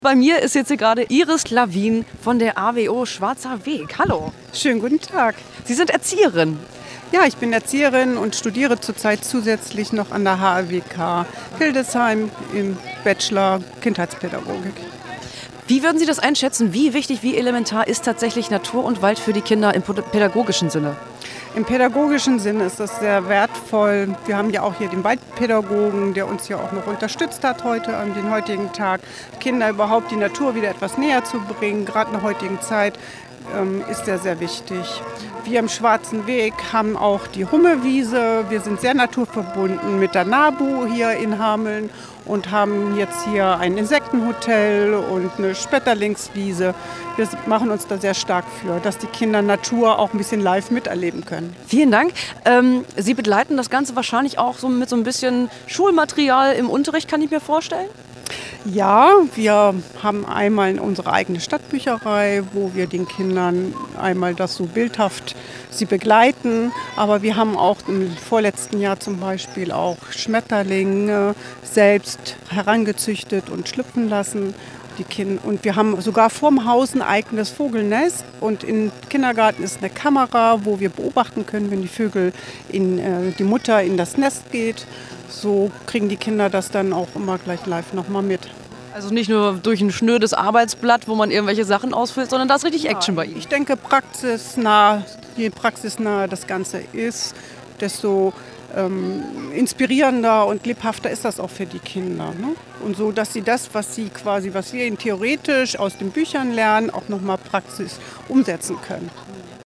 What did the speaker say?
Bei mir ist jetzt hier gerade Iris Lawin von der AWO Schwarzer Weg. Hallo. Schönen guten Tag. Sie sind Erzieherin. Ja, ich bin Erzieherin und studiere zurzeit zusätzlich noch an der HAWK Hildesheim im Bachelor Kindheitspädagogik. Wie würden Sie das einschätzen? Wie wichtig, wie elementar ist tatsächlich Natur und Wald für die Kinder im pädagogischen Sinne? Im pädagogischen Sinne ist das sehr wertvoll. Wir haben ja auch hier den Waldpädagogen, der uns ja auch noch unterstützt hat heute an den heutigen Tag. Kinder überhaupt die Natur wieder etwas näher zu bringen, gerade in der heutigen Zeit, ist sehr, sehr wichtig. Wir im Schwarzen Weg haben auch die Hummewiese. Wir sind sehr naturverbunden mit der NABU hier in Hameln und haben jetzt hier ein Insektenhotel und eine Schmetterlingswiese. Wir machen uns da sehr stark für, dass die Kinder Natur auch ein bisschen live miterleben können. Vielen Dank. Sie begleiten das Ganze wahrscheinlich auch so mit so ein bisschen Schulmaterial im Unterricht, kann ich mir vorstellen? Ja, wir haben einmal unsere eigene Stadtbücherei, wo wir den Kindern einmal das so bildhaft sie begleiten. Aber wir haben auch im vorletzten Jahr zum Beispiel auch Schmetterlinge selbst herangezüchtet und schlüpfen lassen. Und wir haben sogar vorm Haus ein eigenes Vogelnest. Und im Kindergarten ist eine Kamera, wo wir beobachten können, wenn die Mutter in das Nest geht. So kriegen die Kinder das dann auch immer gleich live nochmal mit. Also nicht nur durch ein schnödes Arbeitsblatt, wo man irgendwelche Sachen ausfüllt, sondern da ist richtig Action bei Ihnen. Ich denke, je praxisnah das Ganze ist, desto inspirierender und lebhafter ist das auch für die Kinder. Ne? Und so, dass sie das, was wir ihnen theoretisch aus den Büchern lernen, auch nochmal praxis umsetzen können.